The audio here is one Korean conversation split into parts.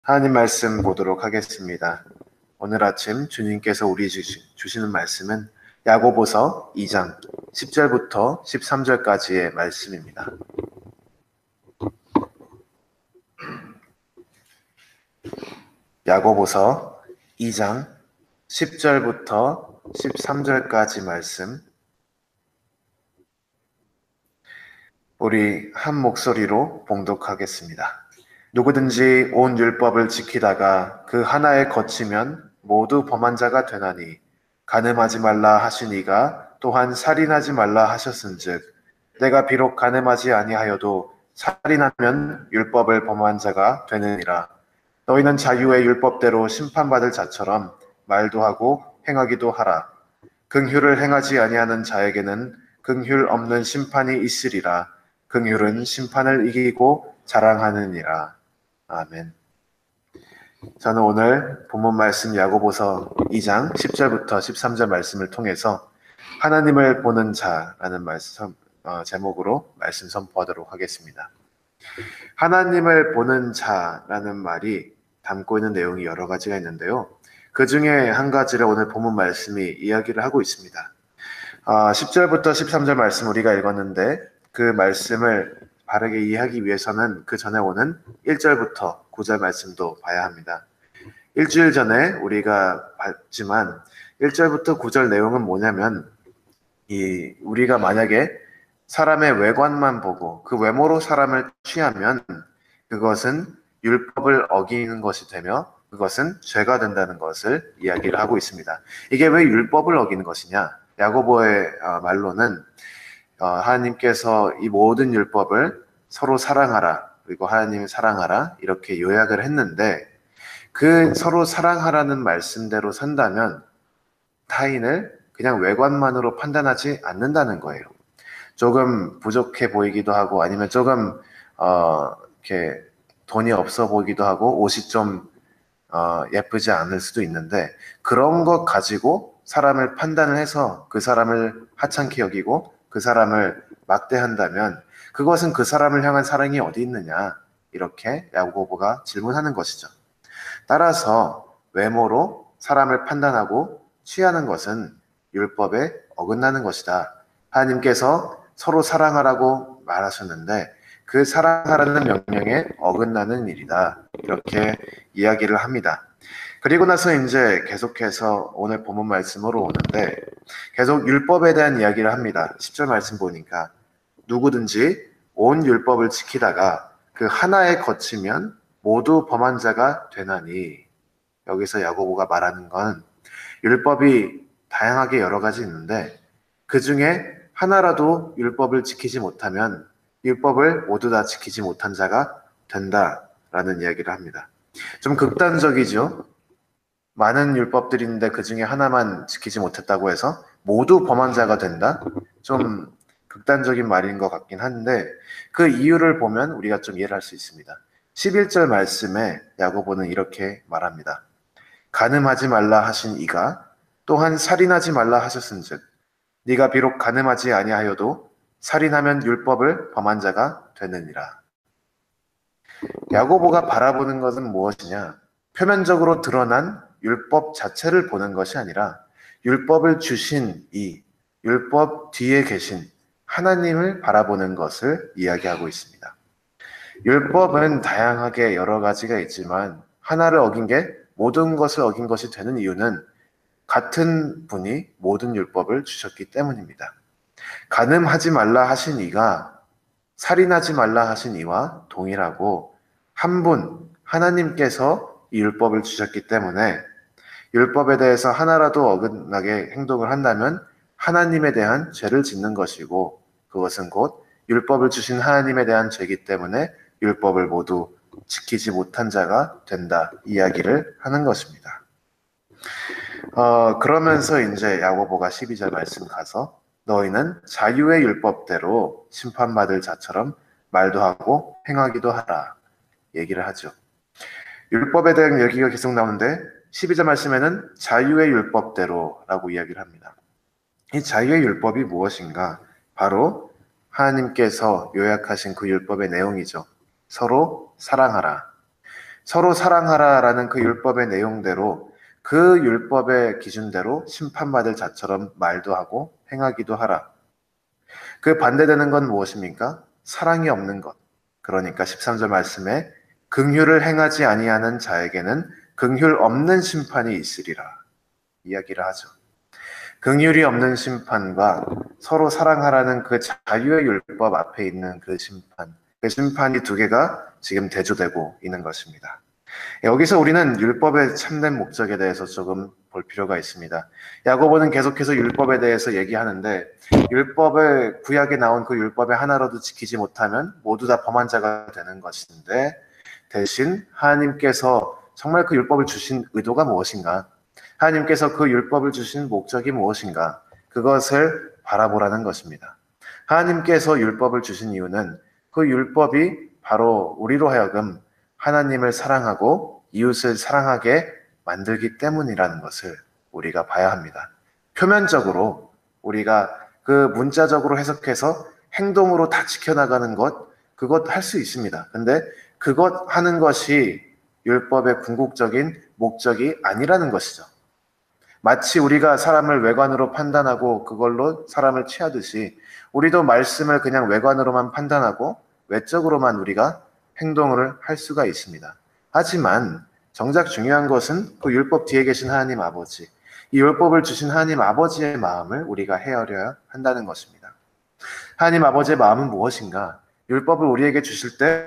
하나님 말씀 보도록 하겠습니다. 오늘 아침 주님께서 우리 주시는 말씀은 야고보서 2장 10절부터 13절까지의 말씀입니다. 야고보서 2장 10절부터 13절까지 말씀, 우리 한 목소리로 봉독하겠습니다. 누구든지 온 율법을 지키다가 그 하나에 거치면 모두 범한 자가 되나니, 간음하지 말라 하신 이가 또한 살인하지 말라 하셨은즉, 내가 비록 간음하지 아니하여도 살인하면 율법을 범한 자가 되느니라. 너희는 자유의 율법대로 심판받을 자처럼 말도 하고 행하기도 하라. 긍휼을 행하지 아니하는 자에게는 긍휼 없는 심판이 있으리라. 긍휼은 심판을 이기고 자랑하느니라. 아멘. 저는 오늘 본문 말씀 야고보서 2장 10절부터 13절 말씀을 통해서 하나님을 보는 자라는 말씀 제목으로 말씀 선포하도록 하겠습니다. 하나님을 보는 자라는 말이 담고 있는 내용이 여러 가지가 있는데요. 그 중에 한 가지를 오늘 본문 말씀이 이야기를 하고 있습니다. 10절부터 13절 말씀 우리가 읽었는데, 그 말씀을 바르게 이해하기 위해서는 그 전에 오는 1절부터 9절 말씀도 봐야 합니다. 일주일 전에 우리가 봤지만 1절부터 9절 내용은 뭐냐면, 우리가 만약에 사람의 외관만 보고 그 외모로 사람을 취하면 그것은 율법을 어기는 것이 되며 그것은 죄가 된다는 것을 이야기를 하고 있습니다. 이게 왜 율법을 어기는 것이냐? 야고보의 말로는 하나님께서 이 모든 율법을 서로 사랑하라, 그리고 하나님을 사랑하라, 이렇게 요약을 했는데, 그 서로 사랑하라는 말씀대로 산다면 타인을 그냥 외관만으로 판단하지 않는다는 거예요. 조금 부족해 보이기도 하고, 아니면 조금 이렇게 돈이 없어 보이기도 하고, 옷이 좀 예쁘지 않을 수도 있는데, 그런 것 가지고 사람을 판단을 해서 그 사람을 하찮게 여기고 그 사람을 막대한다면 그것은 그 사람을 향한 사랑이 어디 있느냐, 이렇게 야고보가 질문하는 것이죠. 따라서 외모로 사람을 판단하고 취하는 것은 율법에 어긋나는 것이다. 하나님께서 서로 사랑하라고 말하셨는데 그 사랑하라는 명령에 어긋나는 일이다, 이렇게 이야기를 합니다. 그리고 나서 이제 계속해서 오늘 본문 말씀으로 오는데, 계속 율법에 대한 이야기를 합니다. 10절 말씀 보니까 누구든지 온 율법을 지키다가 그 하나에 거치면 모두 범한 자가 되나니, 여기서 야고보가 말하는 건 율법이 다양하게 여러 가지 있는데 그 중에 하나라도 율법을 지키지 못하면 율법을 모두 다 지키지 못한 자가 된다라는 이야기를 합니다. 좀 극단적이죠. 많은 율법들이 있는데 그 중에 하나만 지키지 못했다고 해서 모두 범한 자가 된다? 좀 극단적인 말인 것 같긴 한데, 그 이유를 보면 우리가 좀 이해를 할 수 있습니다. 11절 말씀에 야고보는 이렇게 말합니다. 간음하지 말라 하신 이가 또한 살인하지 말라 하셨은즉, 네가 비록 간음하지 아니하여도 살인하면 율법을 범한 자가 되느니라. 야고보가 바라보는 것은 무엇이냐? 표면적으로 드러난 율법 자체를 보는 것이 아니라 율법을 주신 율법 뒤에 계신 하나님을 바라보는 것을 이야기하고 있습니다. 율법은 다양하게 여러 가지가 있지만 하나를 어긴 게 모든 것을 어긴 것이 되는 이유는 같은 분이 모든 율법을 주셨기 때문입니다. 간음하지 말라 하신 이가 살인하지 말라 하신 이와 동일하고, 한 분 하나님께서 이 율법을 주셨기 때문에 율법에 대해서 하나라도 어긋나게 행동을 한다면 하나님에 대한 죄를 짓는 것이고, 그것은 곧 율법을 주신 하나님에 대한 죄이기 때문에 율법을 모두 지키지 못한 자가 된다, 이야기를 하는 것입니다. 그러면서 이제 야고보가 12절 말씀 가서 너희는 자유의 율법대로 심판받을 자처럼 말도 하고 행하기도 하라, 얘기를 하죠. 율법에 대한 얘기가 계속 나오는데 12절 말씀에는 자유의 율법대로라고 이야기를 합니다. 이 자유의 율법이 무엇인가? 바로 하나님께서 요약하신 그 율법의 내용이죠. 서로 사랑하라. 서로 사랑하라라는 그 율법의 내용대로 그 율법의 기준대로 심판받을 자처럼 말도 하고 행하기도 하라. 그 반대되는 건 무엇입니까? 사랑이 없는 것. 그러니까 13절 말씀에 긍휼을 행하지 아니하는 자에게는 긍휼 없는 심판이 있으리라 이야기를 하죠. 긍휼이 없는 심판과 서로 사랑하라는 그 자유의 율법 앞에 있는 그 심판, 그 심판이 두 개가 지금 대조되고 있는 것입니다. 여기서 우리는 율법의 참된 목적에 대해서 조금 볼 필요가 있습니다. 야고보는 계속해서 율법에 대해서 얘기하는데 율법의 구약에 나온 그 율법의 하나라도 지키지 못하면 모두 다 범한 자가 되는 것인데 대신 하나님께서 정말 그 율법을 주신 의도가 무엇인가? 하나님께서 그 율법을 주신 목적이 무엇인가? 그것을 바라보라는 것입니다. 하나님께서 율법을 주신 이유는 그 율법이 바로 우리로 하여금 하나님을 사랑하고 이웃을 사랑하게 만들기 때문이라는 것을 우리가 봐야 합니다. 표면적으로 우리가 그 문자적으로 해석해서 행동으로 다 지켜나가는 것, 그것 할 수 있습니다. 근데 그것 하는 것이 율법의 궁극적인 목적이 아니라는 것이죠. 마치 우리가 사람을 외관으로 판단하고 그걸로 사람을 취하듯이 우리도 말씀을 그냥 외관으로만 판단하고 외적으로만 우리가 행동을 할 수가 있습니다. 하지만 정작 중요한 것은 그 율법 뒤에 계신 하나님 아버지, 이 율법을 주신 하나님 아버지의 마음을 우리가 헤아려야 한다는 것입니다. 하나님 아버지의 마음은 무엇인가? 율법을 우리에게 주실 때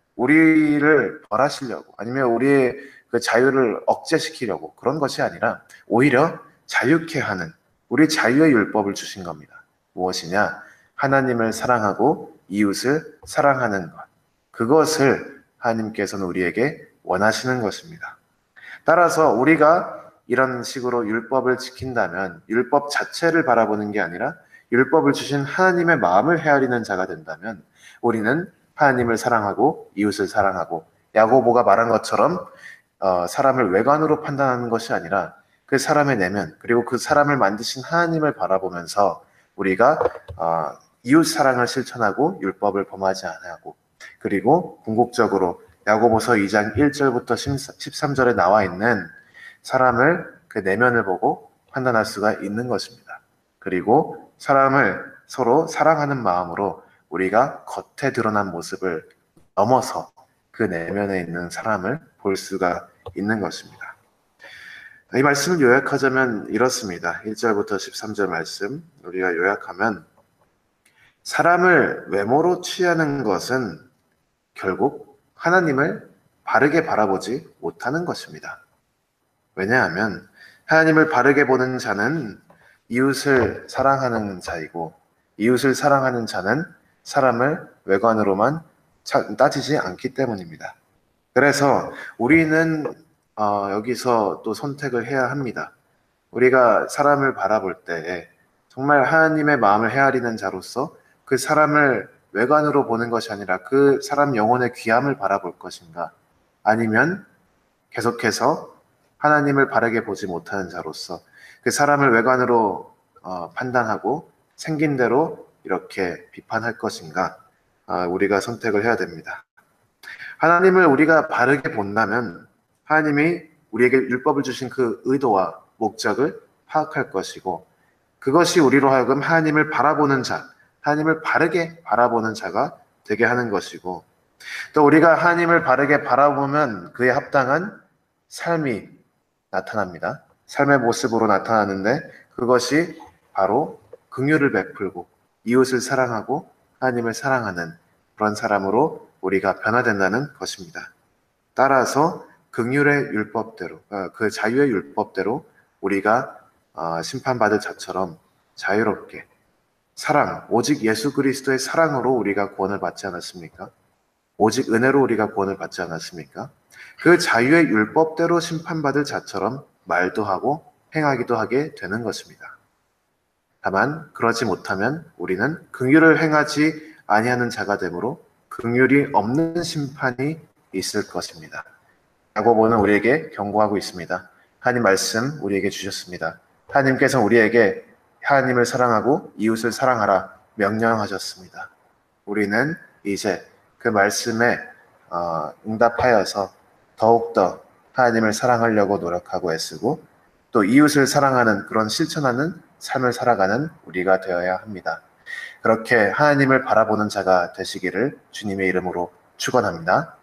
우리를 벌하시려고 아니면 우리의 그 자유를 억제시키려고 그런 것이 아니라 오히려 자유케 하는 우리 자유의 율법을 주신 겁니다. 무엇이냐? 하나님을 사랑하고 이웃을 사랑하는 것. 그것을 하나님께서는 우리에게 원하시는 것입니다. 따라서 우리가 이런 식으로 율법을 지킨다면 율법 자체를 바라보는 게 아니라 율법을 주신 하나님의 마음을 헤아리는 자가 된다면 우리는 하나님을 사랑하고 이웃을 사랑하고 야고보가 말한 것처럼 사람을 외관으로 판단하는 것이 아니라 그 사람의 내면 그리고 그 사람을 만드신 하나님을 바라보면서 우리가 이웃 사랑을 실천하고 율법을 범하지 않고 그리고 궁극적으로 야고보서 2장 1절부터 13절에 나와 있는 사람을 그 내면을 보고 판단할 수가 있는 것입니다. 그리고 사람을 서로 사랑하는 마음으로 우리가 겉에 드러난 모습을 넘어서 그 내면에 있는 사람을 볼 수가 있는 것입니다. 이 말씀을 요약하자면 이렇습니다. 1절부터 13절 말씀 우리가 요약하면 사람을 외모로 취하는 것은 결국 하나님을 바르게 바라보지 못하는 것입니다. 왜냐하면 하나님을 바르게 보는 자는 이웃을 사랑하는 자이고 이웃을 사랑하는 자는 사람을 외관으로만 따지지 않기 때문입니다. 그래서 우리는 여기서 또 선택을 해야 합니다. 우리가 사람을 바라볼 때 정말 하나님의 마음을 헤아리는 자로서 그 사람을 외관으로 보는 것이 아니라 그 사람 영혼의 귀함을 바라볼 것인가? 아니면 계속해서 하나님을 바르게 보지 못하는 자로서 그 사람을 외관으로 판단하고 생긴 대로 이렇게 비판할 것인가? 우리가 선택을 해야 됩니다. 하나님을 우리가 바르게 본다면 하나님이 우리에게 율법을 주신 그 의도와 목적을 파악할 것이고 그것이 우리로 하여금 하나님을 바라보는 자, 하나님을 바르게 바라보는 자가 되게 하는 것이고 또 우리가 하나님을 바르게 바라보면 그에 합당한 삶이 나타납니다. 삶의 모습으로 나타나는데 그것이 바로 긍휼을 베풀고 이웃을 사랑하고 하나님을 사랑하는 그런 사람으로 우리가 변화된다는 것입니다. 따라서 긍휼의 율법대로 그 자유의 율법대로 우리가 심판받을 자처럼 자유롭게 사랑, 오직 예수 그리스도의 사랑으로 우리가 구원을 받지 않았습니까? 오직 은혜로 우리가 구원을 받지 않았습니까? 그 자유의 율법대로 심판받을 자처럼 말도 하고 행하기도 하게 되는 것입니다. 다만 그러지 못하면 우리는 긍휼을 행하지 아니하는 자가 되므로 긍휼이 없는 심판이 있을 것입니다. 야고보는 우리에게 경고하고 있습니다. 하나님 말씀 우리에게 주셨습니다. 하나님께서 우리에게 하나님을 사랑하고 이웃을 사랑하라 명령하셨습니다. 우리는 이제 그 말씀에 응답하여서 더욱더 하나님을 사랑하려고 노력하고 애쓰고 또 이웃을 사랑하는 그런 실천하는 삶을 살아가는 우리가 되어야 합니다. 그렇게 하나님을 바라보는 자가 되시기를 주님의 이름으로 축원합니다.